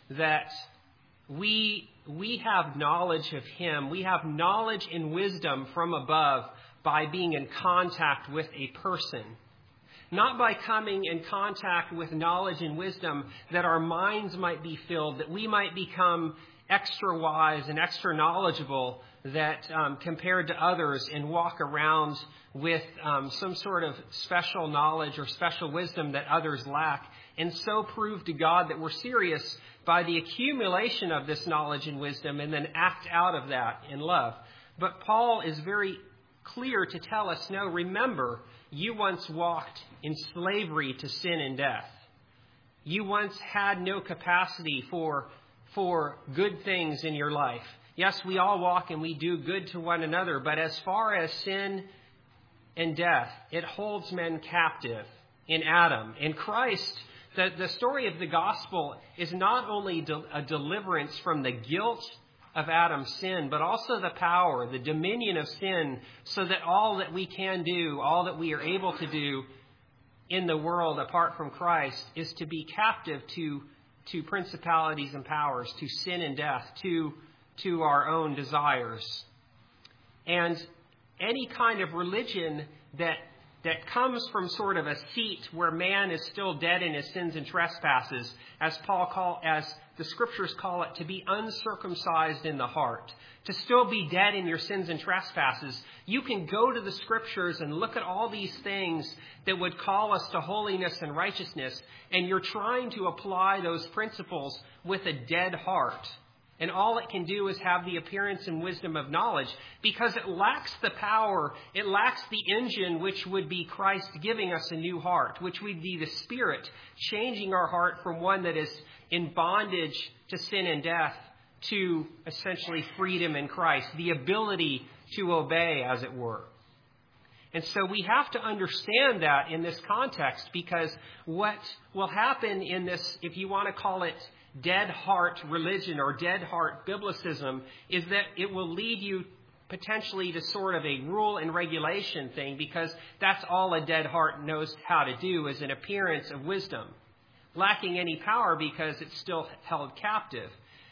that we have knowledge of Him. We have knowledge and wisdom from above by being in contact with a person. Not by coming in contact with knowledge and wisdom that our minds might be filled, that we might become extra wise and extra knowledgeable that compared to others and walk around with some sort of special knowledge or special wisdom that others lack, and so prove to God that we're serious by the accumulation of this knowledge and wisdom and then act out of that in love. But Paul is very clear to tell us, no, remember, you once walked in slavery to sin and death. You once had no capacity for good things in your life. Yes, we all walk and we do good to one another, but as far as sin and death, it holds men captive in Adam. In Christ, the story of the gospel is not only a deliverance from the guilt of Adam's sin, but also the power, the dominion of sin, so that all that we can do, all that we are able to do in the world apart from Christ is to be captive to principalities and powers, to sin and death, to our own desires. And any kind of religion that comes from sort of a seat where man is still dead in his sins and trespasses, as the scriptures call it, to be uncircumcised in the heart, to still be dead in your sins and trespasses. You can go to the scriptures and look at all these things that would call us to holiness and righteousness, and you're trying to apply those principles with a dead heart. And all it can do is have the appearance and wisdom of knowledge, because it lacks the power, it lacks the engine which would be Christ giving us a new heart, which would be the Spirit changing our heart from one that is in bondage to sin and death to essentially freedom in Christ, the ability to obey, as it were. And so we have to understand that in this context, because what will happen in this, if you want to call it dead heart religion or dead heart biblicism, is that it will lead you potentially to sort of a rule and regulation thing, because that's all a dead heart knows how to do, is an appearance of wisdom, lacking any power because it's still held captive.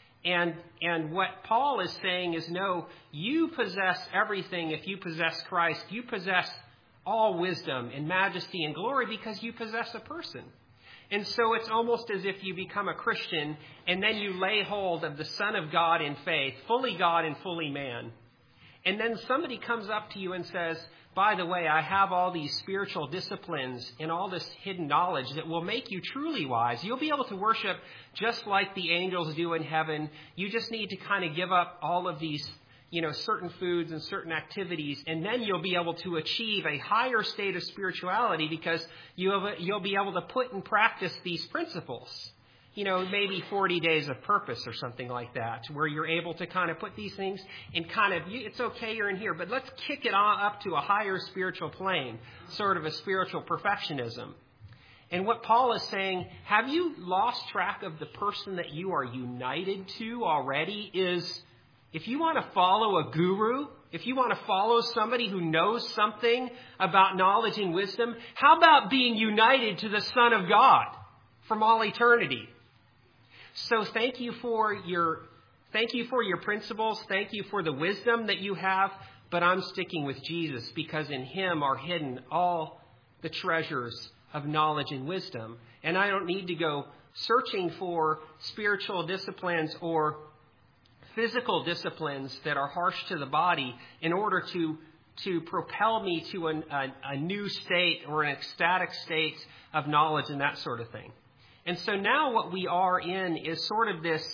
And what Paul is saying is, no, you possess everything. If you possess Christ, you possess all wisdom and majesty and glory because you possess a person. And so it's almost as if you become a Christian and then you lay hold of the Son of God in faith, fully God and fully man. And then somebody comes up to you and says, by the way, I have all these spiritual disciplines and all this hidden knowledge that will make you truly wise. You'll be able to worship just like the angels do in heaven. You just need to kind of give up all of these, certain foods and certain activities, and then you'll be able to achieve a higher state of spirituality because you'll be able to put in practice these principles. Maybe 40 days of purpose or something like that, where you're able to kind of put these things and it's okay you're in here, but let's kick it on up to a higher spiritual plane, sort of a spiritual perfectionism. And what Paul is saying, have you lost track of the person that you are united to already? Is if you want to follow a guru, if you want to follow somebody who knows something about knowledge and wisdom, how about being united to the Son of God from all eternity? So thank you for your principles. Thank you for the wisdom that you have. But I'm sticking with Jesus because in Him are hidden all the treasures of knowledge and wisdom. And I don't need to go searching for spiritual disciplines or physical disciplines that are harsh to the body in order to propel me to a new state or an ecstatic state of knowledge and that sort of thing. And so now what we are in is sort of this,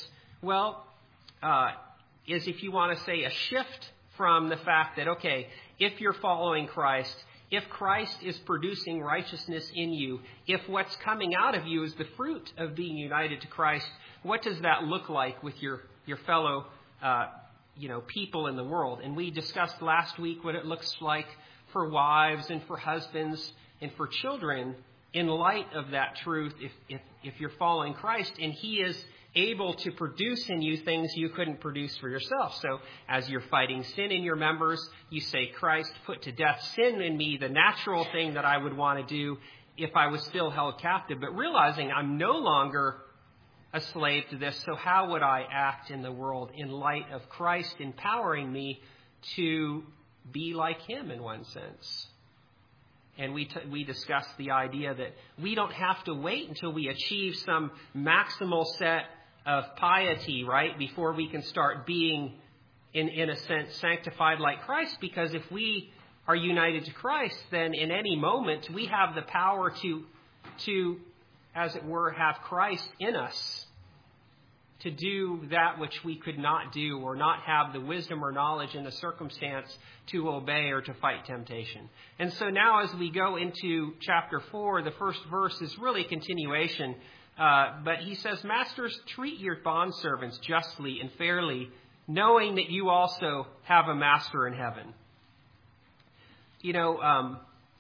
is if you want to say a shift from the fact that, okay, if you're following Christ, if Christ is producing righteousness in you, if what's coming out of you is the fruit of being united to Christ, what does that look like with your fellow, people in the world? And we discussed last week what it looks like for wives and for husbands and for children in light of that truth, if you're following Christ, and He is able to produce in you things you couldn't produce for yourself. So as you're fighting sin in your members, you say, Christ, put to death sin in me, the natural thing that I would want to do if I was still held captive. But realizing I'm no longer a slave to this, so how would I act in the world in light of Christ empowering me to be like him in one sense? And we discussed the idea that we don't have to wait until we achieve some maximal set of piety, right, before we can start being, in a sense, sanctified like Christ. Because if we are united to Christ, then in any moment we have the power to, as it were, have Christ in us to do that which we could not do, or not have the wisdom or knowledge in the circumstance to obey or to fight temptation. And so now as we go into chapter 4, the first verse is really a continuation. But he says, "Masters, treat your bondservants justly and fairly, knowing that you also have a master in heaven." You know,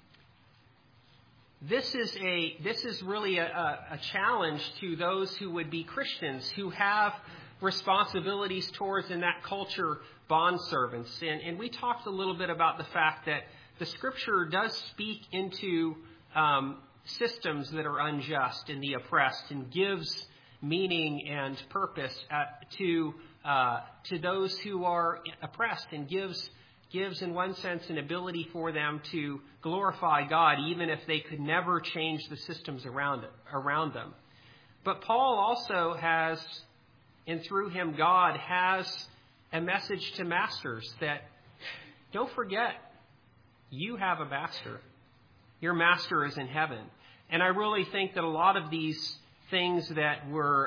this is really a challenge to those who would be Christians, who have responsibilities towards, in that culture, bondservants. And we talked a little bit about the fact that the Scripture does speak into systems that are unjust and the oppressed, and gives meaning and purpose to those who are oppressed, and gives in one sense an ability for them to glorify God, even if they could never change the systems around them. But Paul also has, and through him God has, a message to masters that, don't forget, you have a master. Your master is in heaven. And I really think that a lot of these things that were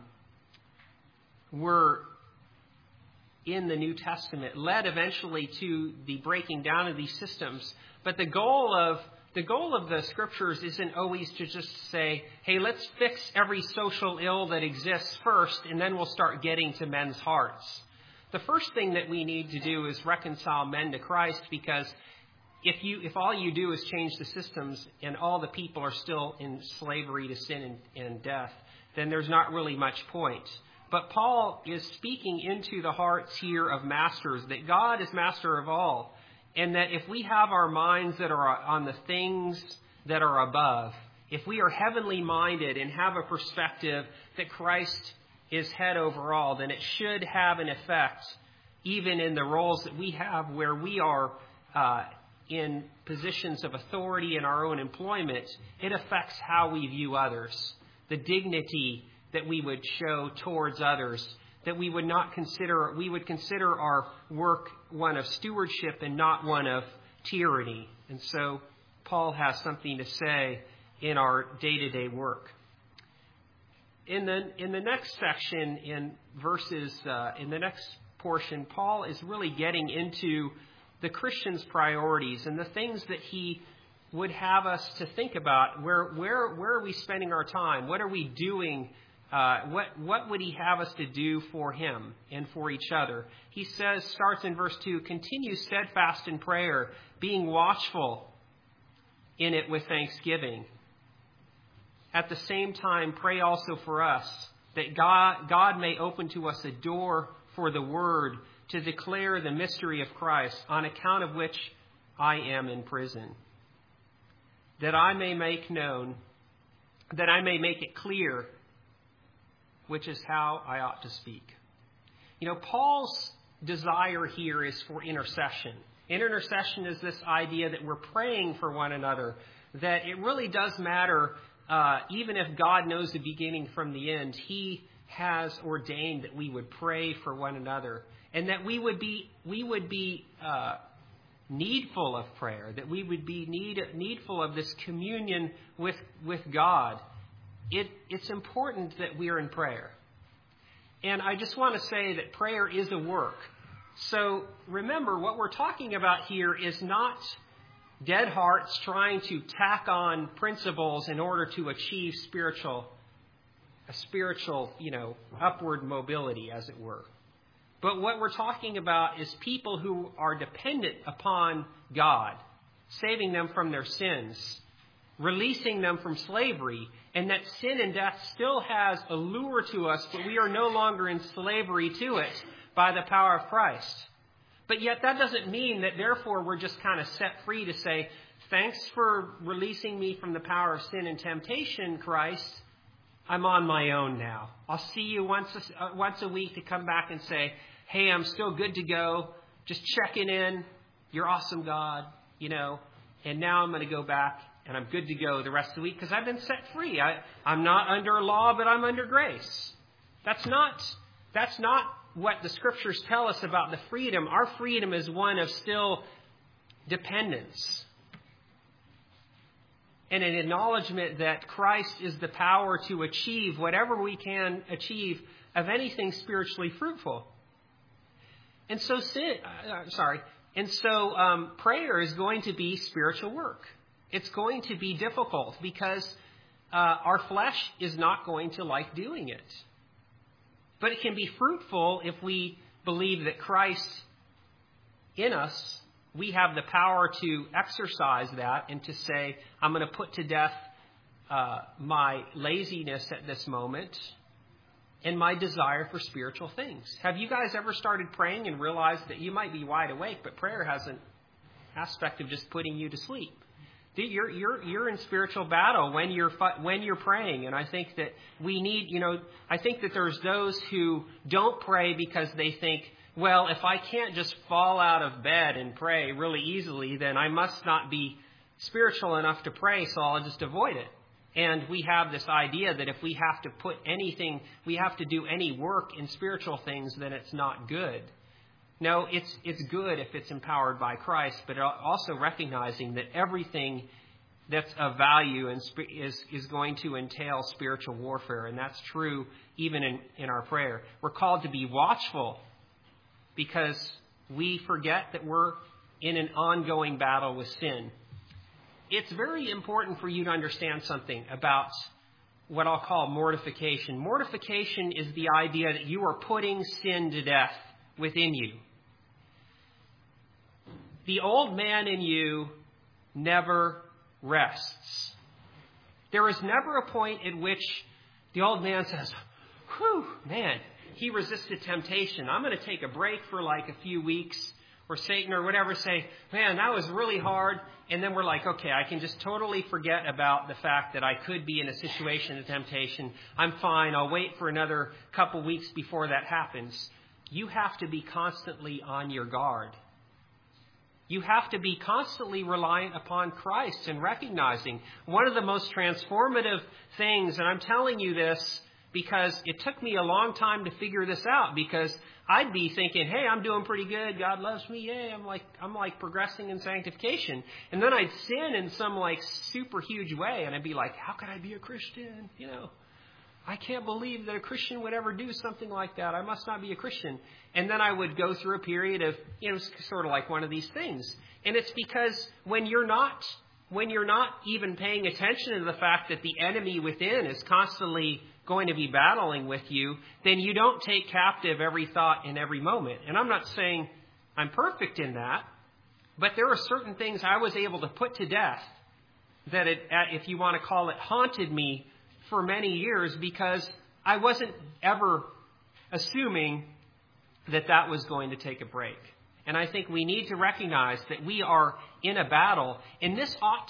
in the New Testament led eventually to the breaking down of these systems. But the goal of the Scriptures isn't always to just say, hey, let's fix every social ill that exists first, and then we'll start getting to men's hearts. The first thing that we need to do is reconcile men to Christ, because if all you do is change the systems and all the people are still in slavery to sin and death, then there's not really much point. But Paul is speaking into the hearts here of masters, that God is master of all, and that if we have our minds that are on the things that are above, if we are heavenly minded and have a perspective that Christ is head over all, then it should have an effect even in the roles that we have, where we are in positions of authority in our own employment. It affects how we view others, the dignity that we would show towards others, that we would consider our work one of stewardship and not one of tyranny. And so Paul has something to say in our day-to-day work. In the next section, in the next portion, Paul is really getting into the Christian's priorities and the things that he would have us to think about. Where are we spending our time? What are we doing? What would he have us to do for him and for each other? He says, starts in verse 2, "Continue steadfast in prayer, being watchful in it with thanksgiving. At the same time, pray also for us, that God may open to us a door for the word to declare the mystery of Christ, on account of which I am in prison, that I may make it clear which is how I ought to speak." You know, Paul's desire here is for intercession. And intercession is this idea that we're praying for one another, that it really does matter, even if God knows the beginning from the end, he has ordained that we would pray for one another, and that we would be needful of prayer, that we would be needful of this communion with God. It's important that we are in prayer. And I just want to say that prayer is a work. So remember, what we're talking about here is not dead hearts trying to tack on principles in order to achieve a spiritual, upward mobility, as it were. But what we're talking about is people who are dependent upon God, saving them from their sins, releasing them from slavery, and that sin and death still has a lure to us, but we are no longer in slavery to it by the power of Christ. But yet that doesn't mean that therefore we're just kind of set free to say, thanks for releasing me from the power of sin and temptation, Christ. I'm on my own now. I'll see you once a week to come back and say, hey, I'm still good to go. Just checking in. You're awesome, God, And now I'm going to go back and I'm good to go the rest of the week because I've been set free. I'm not under law, but I'm under grace. That's not what the Scriptures tell us about the freedom. Our freedom is one of still dependence and an acknowledgement that Christ is the power to achieve whatever we can achieve of anything spiritually fruitful. And so prayer is going to be spiritual work. It's going to be difficult because our flesh is not going to like doing it. But it can be fruitful if we believe that Christ in us, we have the power to exercise that and to say, I'm going to put to death my laziness at this moment and my desire for spiritual things. Have you guys ever started praying and realized that you might be wide awake, but prayer has an aspect of just putting you to sleep? You're in spiritual battle when you're praying, and I think that we need, I think that there's those who don't pray because they think, well, if I can't just fall out of bed and pray really easily, then I must not be spiritual enough to pray, so I'll just avoid it. And we have this idea that if we have to do any work in spiritual things, then it's not good. No, it's good if it's empowered by Christ, but also recognizing that everything that's of value is going to entail spiritual warfare, and that's true even in our prayer. We're called to be watchful because we forget that we're in an ongoing battle with sin. It's very important for you to understand something about what I'll call mortification. Mortification is the idea that you are putting sin to death within you. The old man in you never rests. There is never a point at which the old man says, whew, man, he resisted temptation. I'm going to take a break for like a few weeks. Or Satan or whatever say, man, that was really hard. And then we're like, okay, I can just totally forget about the fact that I could be in a situation of temptation. I'm fine. I'll wait for another couple weeks before that happens. You have to be constantly on your guard. You have to be constantly reliant upon Christ and recognizing one of the most transformative things, and I'm telling you this because it took me a long time to figure this out, because I'd be thinking, hey, I'm doing pretty good. God loves me. Yay. I'm like progressing in sanctification. And then I'd sin in some like super huge way. And I'd be like, how could I be a Christian? I can't believe that a Christian would ever do something like that. I must not be a Christian. And then I would go through a period of, sort of like one of these things. And it's because when you're not even paying attention to the fact that the enemy within is constantly going to be battling with you, then you don't take captive every thought in every moment. And I'm not saying I'm perfect in that, but there are certain things I was able to put to death that, if you want to call it, haunted me for many years, because I wasn't ever assuming that was going to take a break. And I think we need to recognize that we are in a battle, and this ought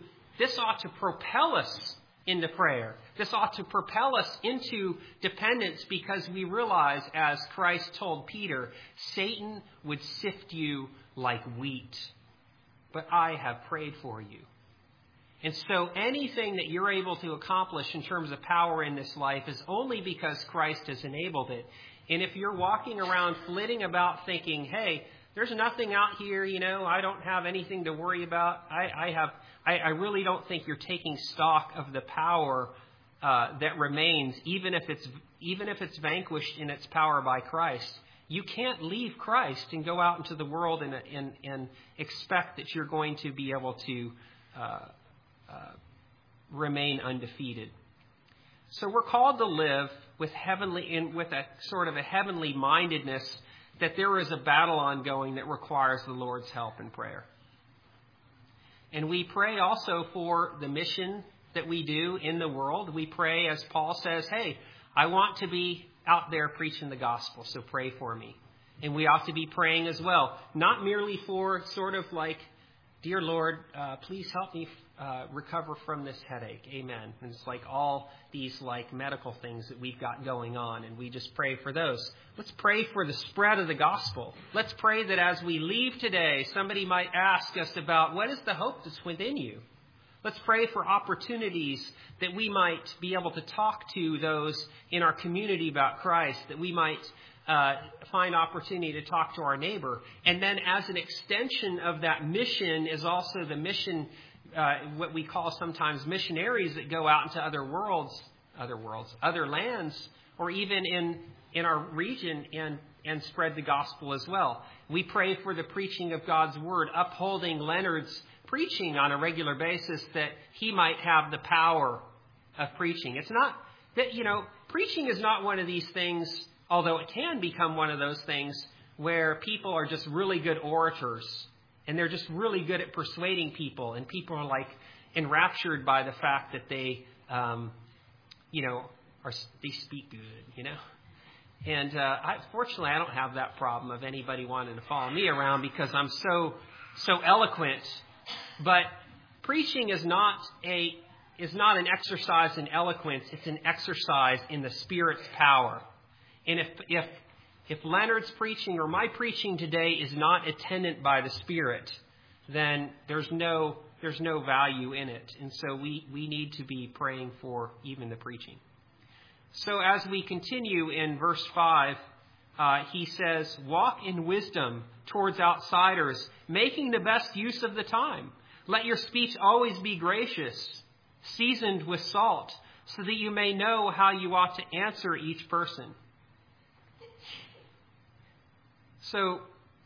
to propel us into prayer. This ought to propel us into dependence, because we realize, as Christ told Peter, Satan would sift you like wheat, but I have prayed for you. And so anything that you're able to accomplish in terms of power in this life is only because Christ has enabled it. And if you're walking around flitting about thinking, hey, there's nothing out here, I don't have anything to worry about, I really don't think you're taking stock of the power that remains, even if it's vanquished in its power by Christ. You can't leave Christ and go out into the world and expect that you're going to be able to remain undefeated. So we're called to live with a sort of a heavenly mindedness, that there is a battle ongoing that requires the Lord's help in prayer. And we pray also for the mission that we do in the world. We pray, as Paul says, hey, I want to be out there preaching the gospel, so pray for me. And we ought to be praying as well, not merely for sort of like, dear Lord, please help me recover from this headache. Amen. And it's like all these like medical things that we've got going on, and we just pray for those. Let's pray for the spread of the gospel. Let's pray that as we leave today, somebody might ask us about what is the hope that's within you. Let's pray for opportunities that we might be able to talk to those in our community about Christ, that we might find opportunity to talk to our neighbor. And then as an extension of that mission is also the mission, what we call sometimes missionaries that go out into other lands, or even in our region and spread the gospel as well. We pray for the preaching of God's word, upholding Leonard's preaching on a regular basis, that he might have the power of preaching. It's not that, preaching is not one of these things, although it can become one of those things where people are just really good orators and they're just really good at persuading people, and people are like enraptured by the fact that they, they speak good, And fortunately, I don't have that problem of anybody wanting to follow me around because I'm so eloquent. But preaching is not an exercise in eloquence. It's an exercise in the Spirit's power. And if Leonard's preaching or my preaching today is not attended by the Spirit, then there's no value in it. And so we need to be praying for even the preaching. So as we continue in verse 5, he says, walk in wisdom towards outsiders, making the best use of the time. Let your speech always be gracious, seasoned with salt, so that you may know how you ought to answer each person. So,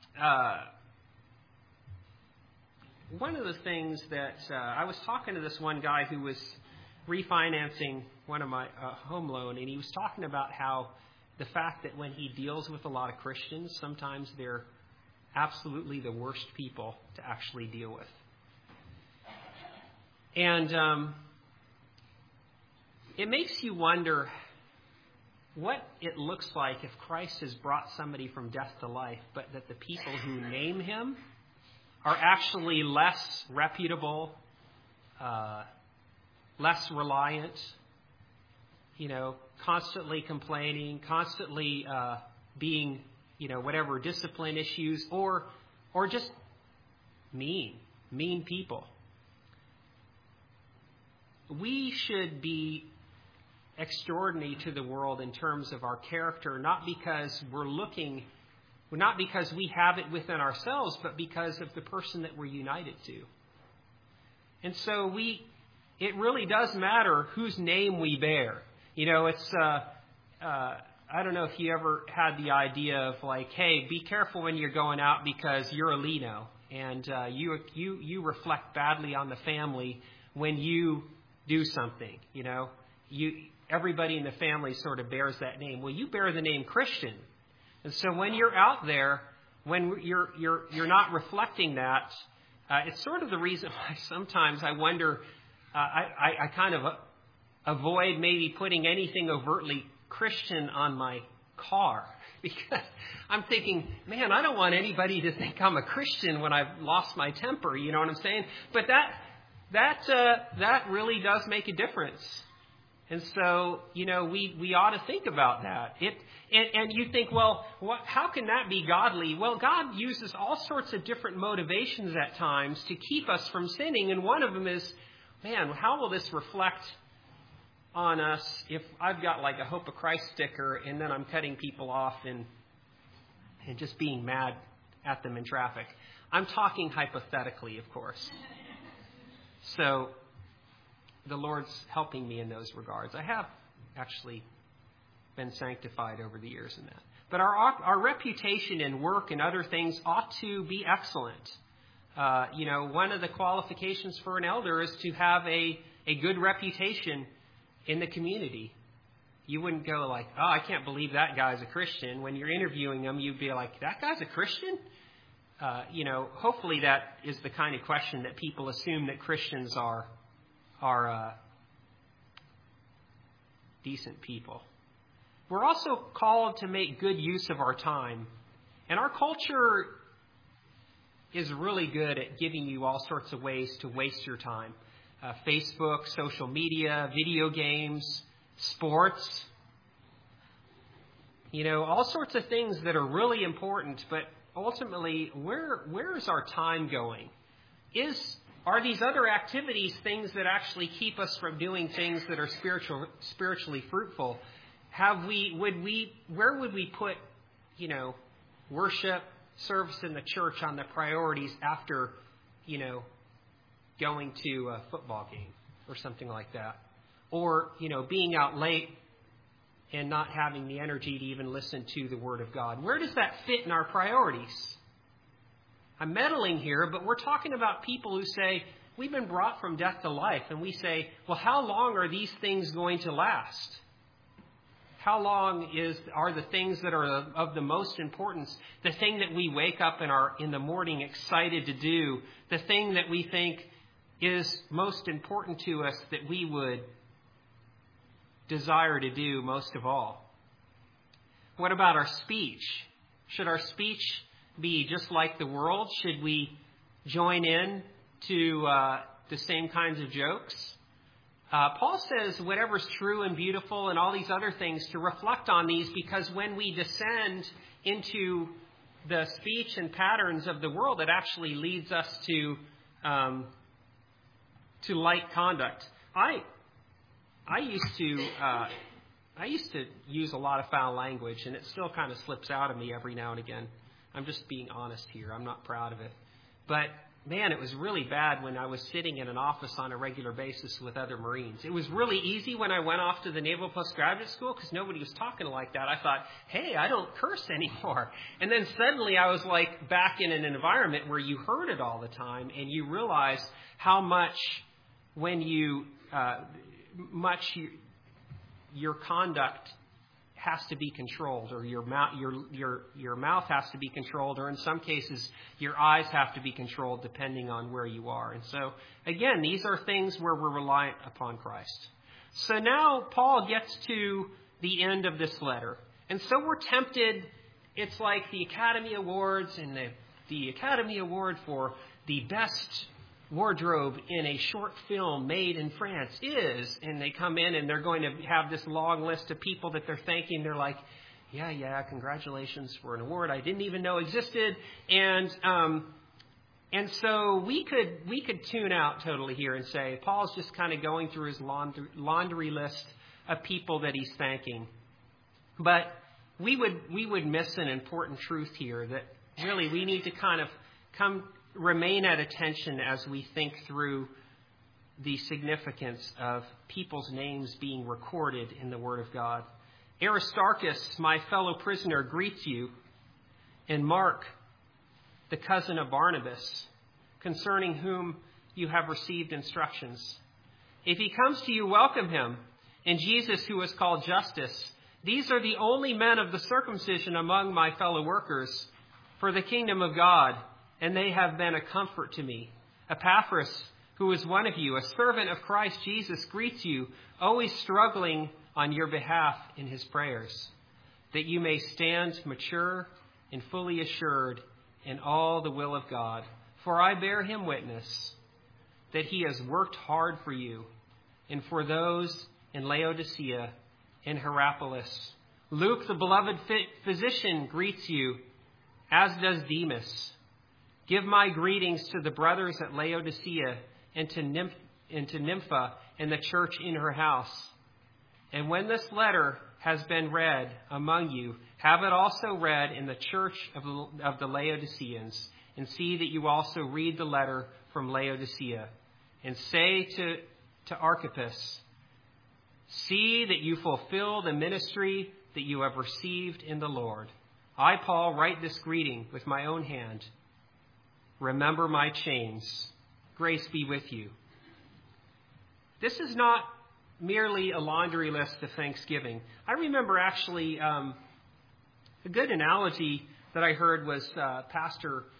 one of the things that I was talking to this one guy who was refinancing one of my home loan, and he was talking about how the fact that when he deals with a lot of Christians, sometimes they're absolutely the worst people to actually deal with. And it makes you wonder what it looks like if Christ has brought somebody from death to life, but that the people who name him are actually less reputable, less reliant, constantly complaining, constantly being, whatever discipline issues, or just mean people. We should be extraordinary to the world in terms of our character, not because we have it within ourselves, but because of the person that we're united to. And so it really does matter whose name we bear. It's I don't know if you ever had the idea of like, hey, be careful when you're going out because you're a Lino, and you reflect badly on the family when you do something. Everybody in the family sort of bears that name. Well, you bear the name Christian, and so when you're out there, when you're not reflecting that, it's sort of the reason why sometimes I wonder. I kind of avoid maybe putting anything overtly Christian on my car, because I'm thinking, man, I don't want anybody to think I'm a Christian when I've lost my temper. You know what I'm saying? But that really does make a difference. And so, we ought to think about that. And you think, well, how can that be godly? Well, God uses all sorts of different motivations at times to keep us from sinning. And one of them is, man, how will this reflect on us if I've got like a Hope of Christ sticker and then I'm cutting people off and just being mad at them in traffic? I'm talking hypothetically, of course. So the Lord's helping me in those regards. I have actually been sanctified over the years in that. But our reputation in work and other things ought to be excellent. One of the qualifications for an elder is to have a good reputation in the community. You wouldn't go like, oh, I can't believe that guy's a Christian. When you're interviewing them, you'd be like, that guy's a Christian? Hopefully that is the kind of question that people assume that Christians are decent people. We're also called to make good use of our time. And our culture is really good at giving you all sorts of ways to waste your time. Facebook, social media, video games, sports. All sorts of things that are really important, but ultimately, where is our time going? Are these other activities things that actually keep us from doing things that are spiritually fruitful? Where would we put, worship, service in the church on the priorities after, going to a football game or something like that? Or, being out late and not having the energy to even listen to the Word of God. Where does that fit in our priorities? I'm meddling here, but we're talking about people who say, we've been brought from death to life. And we say, well, how long are these things going to last? How long are the things that are of the most importance, the thing that we wake up in the morning excited to do, the thing that we think is most important to us that we would desire to do most of all? What about our speech? Should our speech be just like the world? Should we join in to the same kinds of jokes? Paul says whatever's true and beautiful and all these other things, to reflect on these, because when we descend into the speech and patterns of the world, it actually leads us to light conduct. I used to use a lot of foul language, and it still kind of slips out of me every now and again. I'm just being honest here. I'm not proud of it. But, man, it was really bad when I was sitting in an office on a regular basis with other Marines. It was really easy when I went off to the Naval Postgraduate School because nobody was talking like that. I thought, hey, I don't curse anymore. And then suddenly I was like back in an environment where you heard it all the time, and you realize how much when your conduct has to be controlled, or your mouth has to be controlled, or in some cases your eyes have to be controlled depending on where you are. And so again, these are things where we're reliant upon Christ. So now Paul gets to the end of this letter, and so we're tempted. It's like the Academy Awards, and the Academy Award for the best wardrobe in a short film made in France is, and they come in and they're going to have this long list of people that they're thanking. They're like, yeah, congratulations for an award I didn't even know existed. And so we could tune out totally here and say Paul's just kind of going through his laundry list of people that he's thanking. But we would miss an important truth here, that really we need to kind of remain at attention as we think through the significance of people's names being recorded in the Word of God. Aristarchus, my fellow prisoner, greets you, and Mark, the cousin of Barnabas, concerning whom you have received instructions. If he comes to you, welcome him, and Jesus, who is called Justus. These are the only men of the circumcision among my fellow workers for the kingdom of God, and they have been a comfort to me. Epaphras, who is one of you, a servant of Christ Jesus, greets you, always struggling on your behalf in his prayers, that you may stand mature and fully assured in all the will of God. For I bear him witness that he has worked hard for you and for those in Laodicea and Hierapolis. Luke, the beloved physician, greets you, as does Demas. Give my greetings to the brothers at Laodicea and to Nympha and the church in her house. And when this letter has been read among you, have it also read in the church of the Laodiceans, and see that you also read the letter from Laodicea. And say to Archippus, see that you fulfill the ministry that you have received in the Lord. I, Paul, write this greeting with my own hand. Remember my chains. Grace be with you. This is not merely a laundry list of thanksgiving. I remember actually a good analogy that I heard was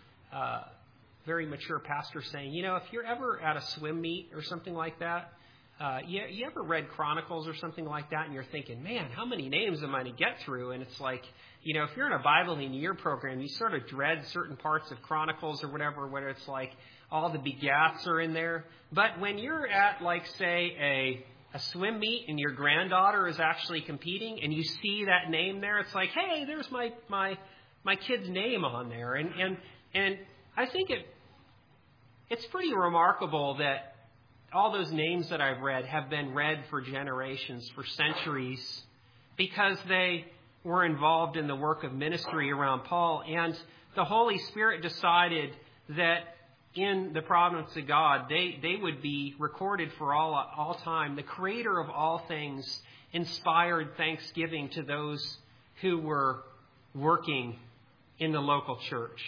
very mature pastor saying, if you're ever at a swim meet or something like that, you ever read Chronicles or something like that, and you're thinking, man, how many names am I to get through? And it's like, if you're in a Bible in a year program, you sort of dread certain parts of Chronicles or whatever, where it's like all the begats are in there. But when you're at, like, say, a swim meet and your granddaughter is actually competing and you see that name there, it's like, hey, there's my kid's name on there. And I think it's pretty remarkable that all those names that I've read have been read for generations, for centuries, because they were involved in the work of ministry around Paul. And the Holy Spirit decided that in the providence of God, they would be recorded for all time. The Creator of all things inspired thanksgiving to those who were working in the local church.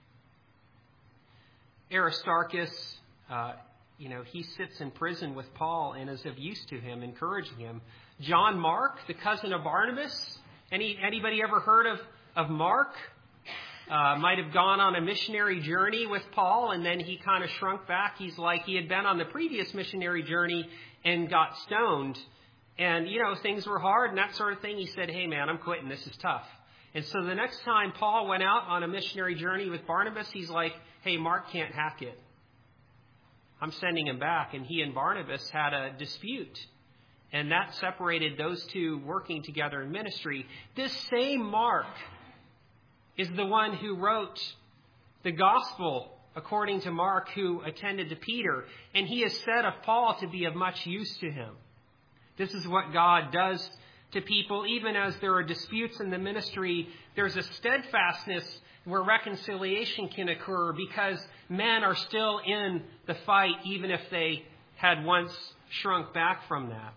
Aristarchus, he sits in prison with Paul and is of use to him, encouraging him. John Mark, the cousin of Barnabas. Anybody ever heard of Mark? Might have gone on a missionary journey with Paul, and then he kind of shrunk back. He's like he had been on the previous missionary journey and got stoned. And, things were hard and that sort of thing. He said, hey, man, I'm quitting. This is tough. And so the next time Paul went out on a missionary journey with Barnabas, he's like, hey, Mark can't hack it. I'm sending him back. And he and Barnabas had a dispute. And that separated those two working together in ministry. This same Mark is the one who wrote the gospel according to Mark, who attended to Peter. And he is said of Paul to be of much use to him. This is what God does to people. Even as there are disputes in the ministry, there's a steadfastness where reconciliation can occur because men are still in the fight, even if they had once shrunk back from that.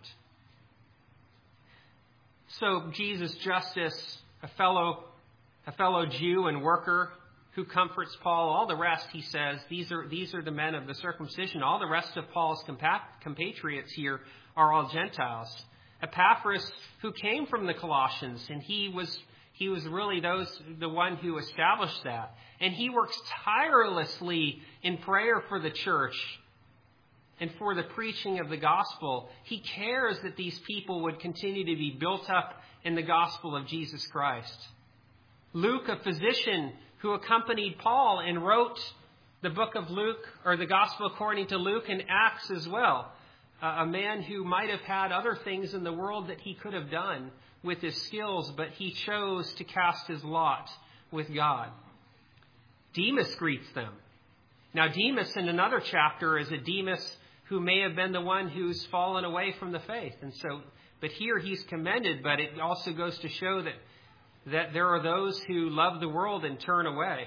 So Jesus Justus, a fellow Jew and worker who comforts Paul. All the rest, he says, these are the men of the circumcision. All the rest of Paul's compatriots here are all Gentiles. Epaphras, who came from the Colossians, and he was really the one who established that. And he works tirelessly in prayer for the church and for the preaching of the gospel. He cares that these people would continue to be built up in the gospel of Jesus Christ. Luke, a physician who accompanied Paul and wrote the book of Luke, or the gospel according to Luke, and Acts as well. A man who might have had other things in the world that he could have done with his skills, but he chose to cast his lot with God. Demas greets them. Now, Demas in another chapter is a Demas who may have been the one who's fallen away from the faith. And so, but here he's commended, but it also goes to show that there are those who love the world and turn away.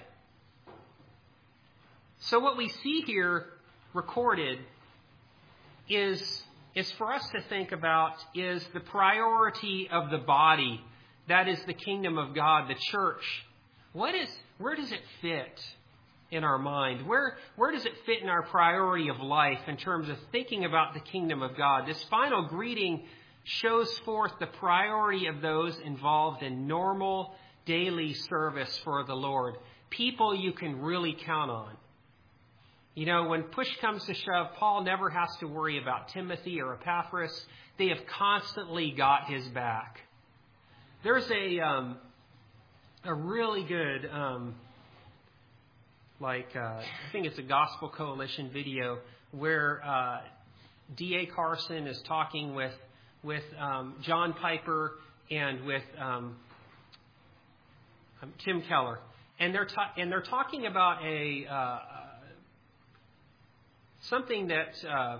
So what we see here recorded is for us to think about is the priority of the body. That is the kingdom of God, the church. Where does it fit in our mind? Where does it fit in our priority of life in terms of thinking about the kingdom of God? This final greeting shows forth the priority of those involved in normal daily service for the Lord. People you can really count on. When push comes to shove, Paul never has to worry about Timothy or Epaphras. They have constantly got his back. There's a really good, I think it's a Gospel Coalition video where D.A. Carson is talking with John Piper and with Tim Keller, and they're talking about something that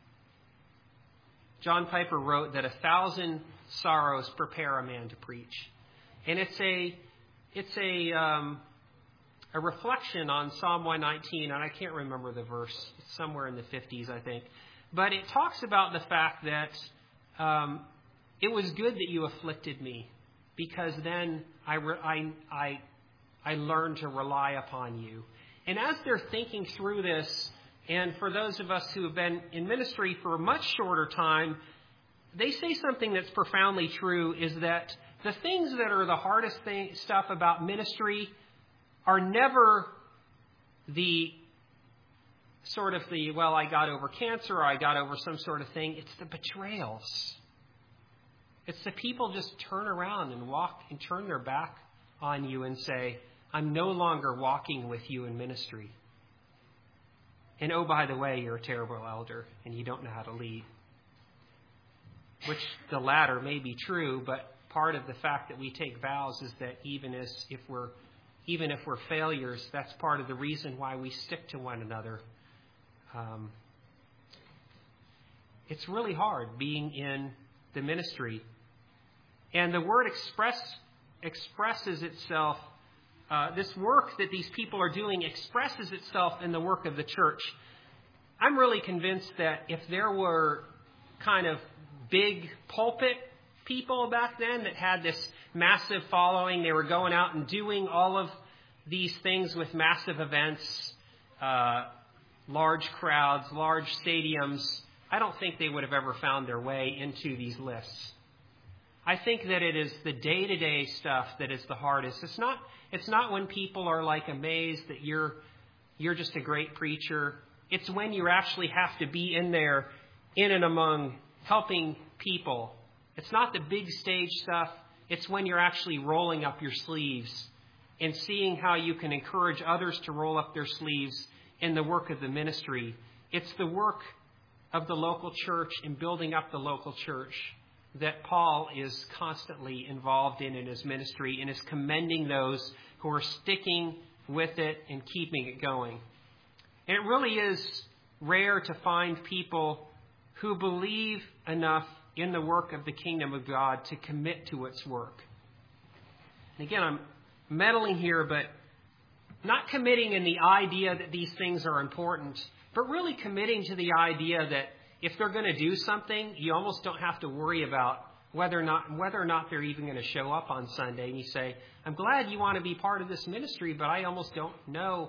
John Piper wrote, that 1,000 sorrows prepare a man to preach, and it's a reflection on Psalm 119, and I can't remember the verse. It's somewhere in the 50s, I think, but it talks about the fact that it was good that you afflicted me, because then I learned to rely upon you. And as they're thinking through this, and for those of us who have been in ministry for a much shorter time, they say something that's profoundly true, is that the things that are the hardest stuff about ministry are never the sort of I got over cancer or I got over some sort of thing. It's the betrayals. It's the people just turn around and walk and turn their back on you and say, I'm no longer walking with you in ministry. And oh, by the way, you're a terrible elder and you don't know how to lead. Which the latter may be true, but part of the fact that we take vows is that even if we're failures, that's part of the reason why we stick to one another. It's really hard being in the ministry. And the word expresses itself, this work that these people are doing expresses itself in the work of the church. I'm really convinced that if there were kind of big pulpit people back then that had this massive following, they were going out and doing all of these things with massive events, large crowds, large stadiums, I don't think they would have ever found their way into these lists. I think that it is the day-to-day stuff that is the hardest. It's not when people are like amazed that you're just a great preacher. It's when you actually have to be in there, in and among, helping people. It's not the big stage stuff. It's when you're actually rolling up your sleeves and seeing how you can encourage others to roll up their sleeves in the work of the ministry. It's the work of the local church and building up the local church that Paul is constantly involved in his ministry and is commending those who are sticking with it and keeping it going. And it really is rare to find people who believe enough in the work of the kingdom of God to commit to its work. And again, I'm meddling here, but not committing in the idea that these things are important, but really committing to the idea that if they're going to do something, you almost don't have to worry about whether or not they're even going to show up on Sunday. And you say, I'm glad you want to be part of this ministry, but I almost don't know,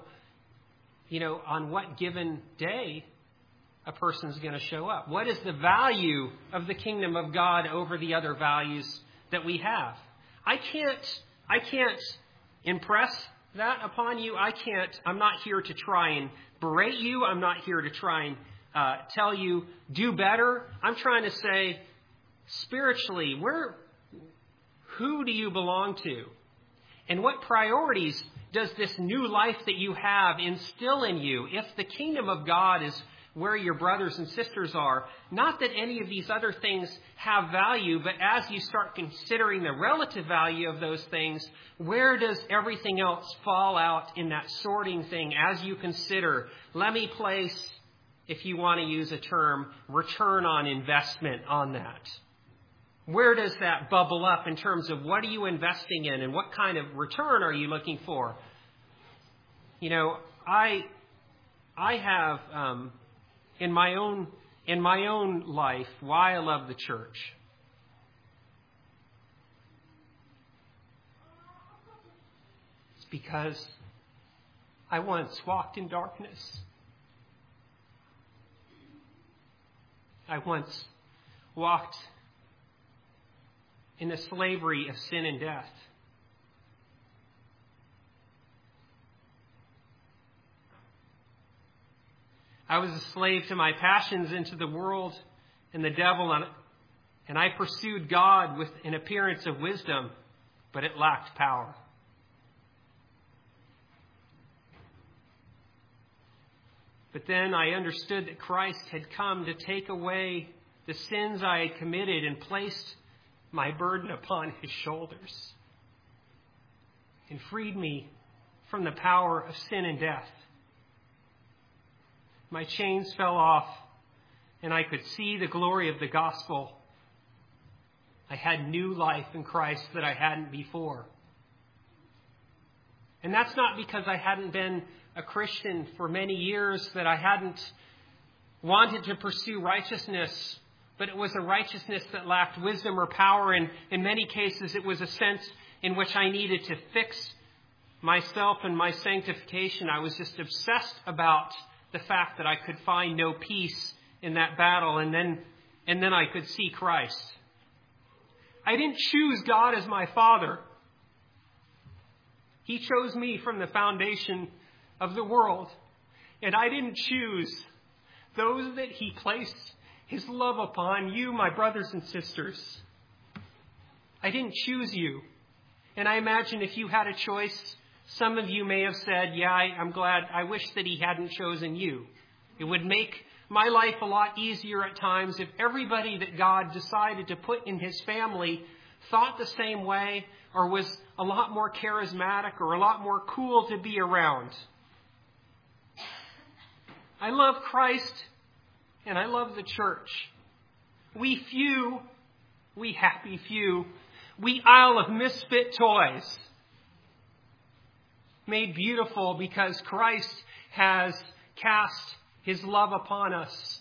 on what given day a person's going to show up. What is the value of the kingdom of God over the other values that we have? I can't impress that upon you. I'm not here to try and berate you. I'm not here to try and tell you, do better. I'm trying to say, spiritually, who do you belong to? And what priorities does this new life that you have instill in you? If the kingdom of God is where your brothers and sisters are, not that any of these other things have value, but as you start considering the relative value of those things, where does everything else fall out in that sorting thing as you consider, let me place, if you want to use a term, return on investment on that? Where does that bubble up in terms of what are you investing in and what kind of return are you looking for? I have in my own life why I love the church. It's because I once walked in darkness. I once walked in the slavery of sin and death. I was a slave to my passions into the world and the devil, and I pursued God with an appearance of wisdom, but it lacked power. But then I understood that Christ had come to take away the sins I had committed and placed my burden upon his shoulders and freed me from the power of sin and death. My chains fell off and I could see the glory of the gospel. I had new life in Christ that I hadn't before. And that's not because I hadn't been a Christian for many years, that I hadn't wanted to pursue righteousness, but it was a righteousness that lacked wisdom or power. And in many cases, it was a sense in which I needed to fix myself and my sanctification. I was just obsessed about the fact that I could find no peace in that battle, and then I could see Christ. I didn't choose God as my Father. He chose me from the foundation of the world. And I didn't choose those that He placed His love upon, you, my brothers and sisters. I didn't choose you. And I imagine if you had a choice, some of you may have said, yeah, I'm glad, I wish that He hadn't chosen you. It would make my life a lot easier at times if everybody that God decided to put in His family thought the same way or was a lot more charismatic or a lot more cool to be around. I love Christ and I love the church. We few, we happy few, we Isle of Misfit toys, made beautiful because Christ has cast His love upon us.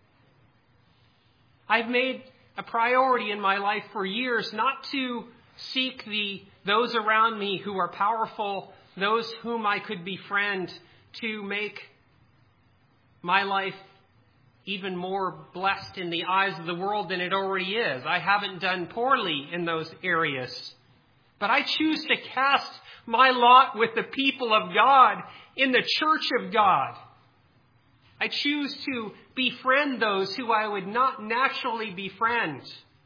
I've made a priority in my life for years not to seek those around me who are powerful, those whom I could befriend, to make my life even more blessed in the eyes of the world than it already is. I haven't done poorly in those areas. But I choose to cast my lot with the people of God in the church of God. I choose to befriend those who I would not naturally befriend.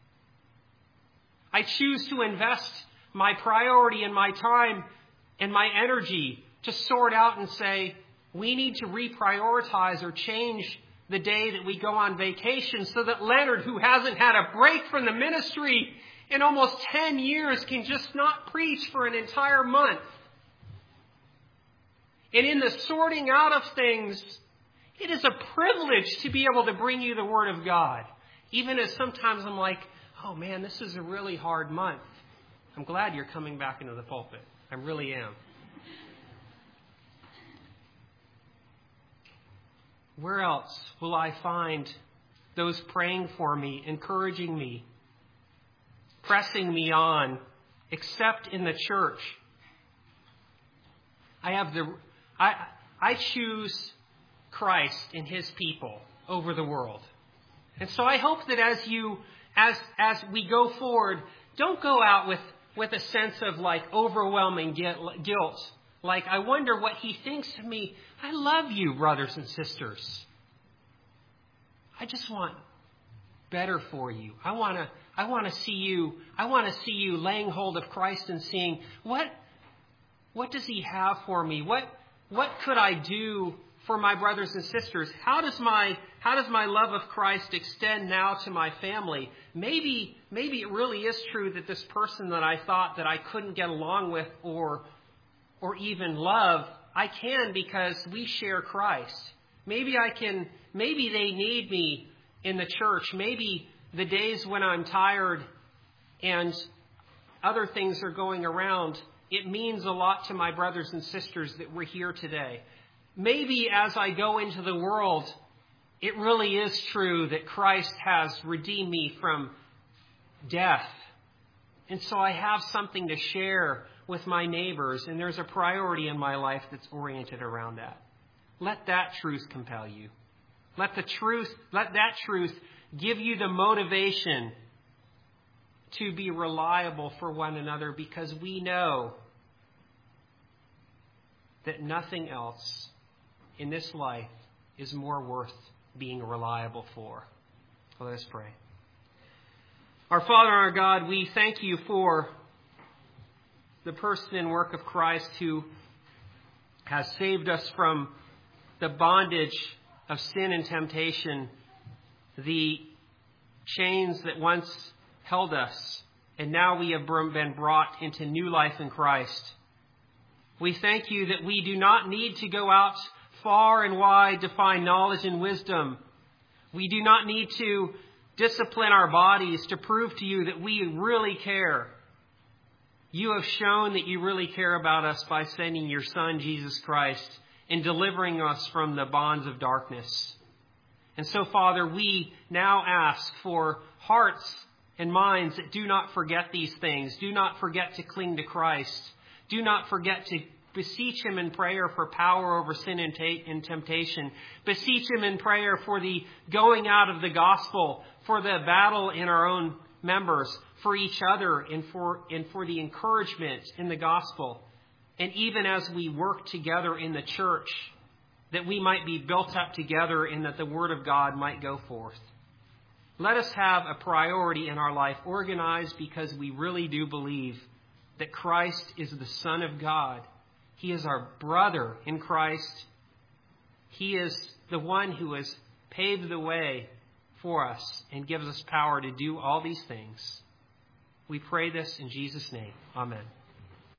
I choose to invest my priority and my time and my energy to sort out and say, we need to reprioritize or change the day that we go on vacation so that Leonard, who hasn't had a break from the ministry in almost 10 years, can just not preach for an entire month. And in the sorting out of things, it is a privilege to be able to bring you the Word of God. Even as sometimes I'm like, oh man, this is a really hard month. I'm glad you're coming back into the pulpit. I really am. Where else will I find those praying for me, encouraging me, pressing me on, except in the church? I choose Christ and His people over the world. And so I hope that as we go forward, don't go out with a sense of like overwhelming guilt. Like, I wonder what He thinks of me. I love you, brothers and sisters. I just want better for you. I want to see you laying hold of Christ and seeing what does He have for me? What could I do for my brothers and sisters? How does my love of Christ extend now to my family? Maybe it really is true that this person that I thought that I couldn't get along with or even love, I can because we share Christ. Maybe they need me in the church. Maybe the days when I'm tired and other things are going around, it means a lot to my brothers and sisters that we're here today. Maybe as I go into the world, it really is true that Christ has redeemed me from death. And so I have something to share with my neighbors, and there's a priority in my life that's oriented around that. Let that truth compel you. Let that truth give you the motivation to be reliable for one another, because we know that nothing else in this life is more worth being reliable for. Let us pray. Our Father and our God, we thank you for the person and work of Christ who has saved us from the bondage of sin and temptation, the chains that once held us, and now we have been brought into new life in Christ. We thank you that we do not need to go out far and wide to find knowledge and wisdom. We do not need to discipline our bodies to prove to you that we really care. You have shown that you really care about us by sending your Son, Jesus Christ, and delivering us from the bonds of darkness. And so, Father, we now ask for hearts and minds that do not forget these things. Do not forget to cling to Christ. Do not forget to beseech Him in prayer for power over sin and temptation. Beseech Him in prayer for the going out of the gospel, for the battle in our own members, for each other, and for the encouragement in the gospel. And even as we work together in the church, that we might be built up together and that the Word of God might go forth. Let us have a priority in our life organized because we really do believe that Christ is the Son of God. He is our brother in Christ. He is the one who has paved the way for us and gives us power to do all these things. We pray this in Jesus' name. Amen.